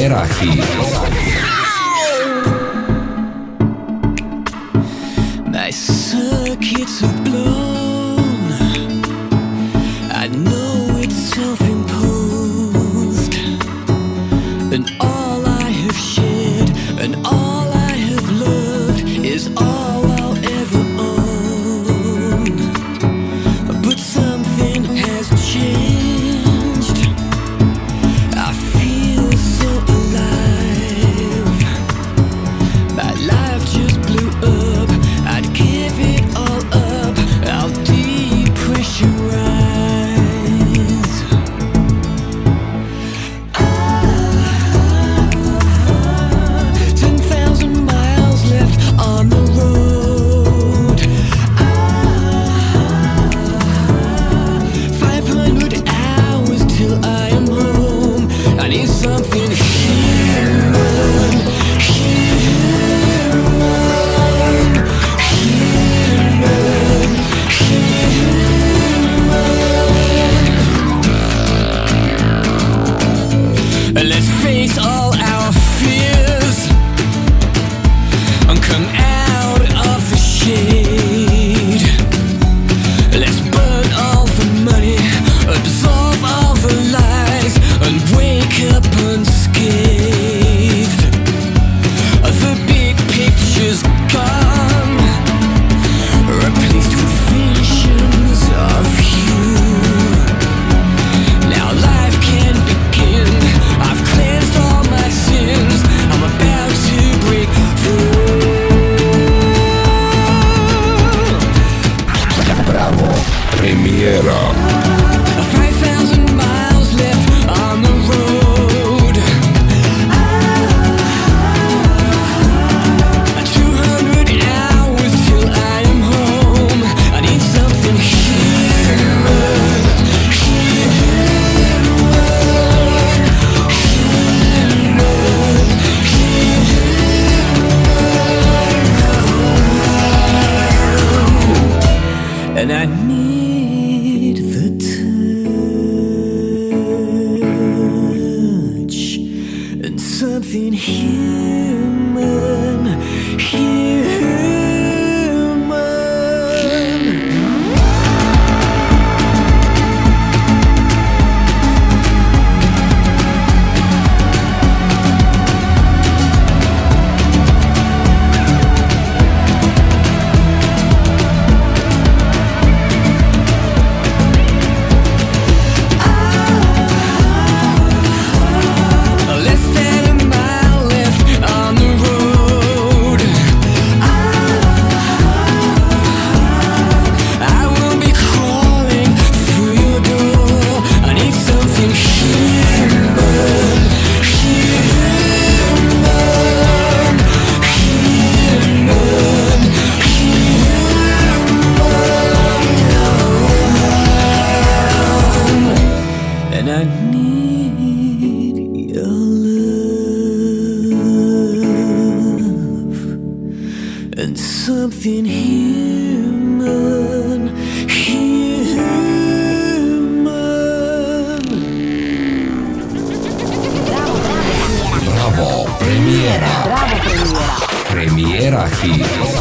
Premiera Hit. My circuits are blown. I know it's self-imposed, and all I have shared and all I have loved is all I'll ever own. But something has changed. I feel so alive. My life just blew up. I'd give it all up. I'll depressurize. 10,000 miles left on the road. 500 hours till I am home. I need something human, let's face all our fears and come out of the shade. Let's burn all the money, absorb all the lies, and wake up unscathed. The big picture's gone, replaced with visions of you. Now life can begin. I've cleansed all my sins. I'm about to break through. Bravo, Premiera. 5,000 miles left on the road. 200 hours till I am home. I need something human, and I need the touch and something human, less than a mile left on the road. I will be crawling through your door. I need something human, and I need your love and something human, Bravo, Premiera. Bravo Premiera. Premiera Hit.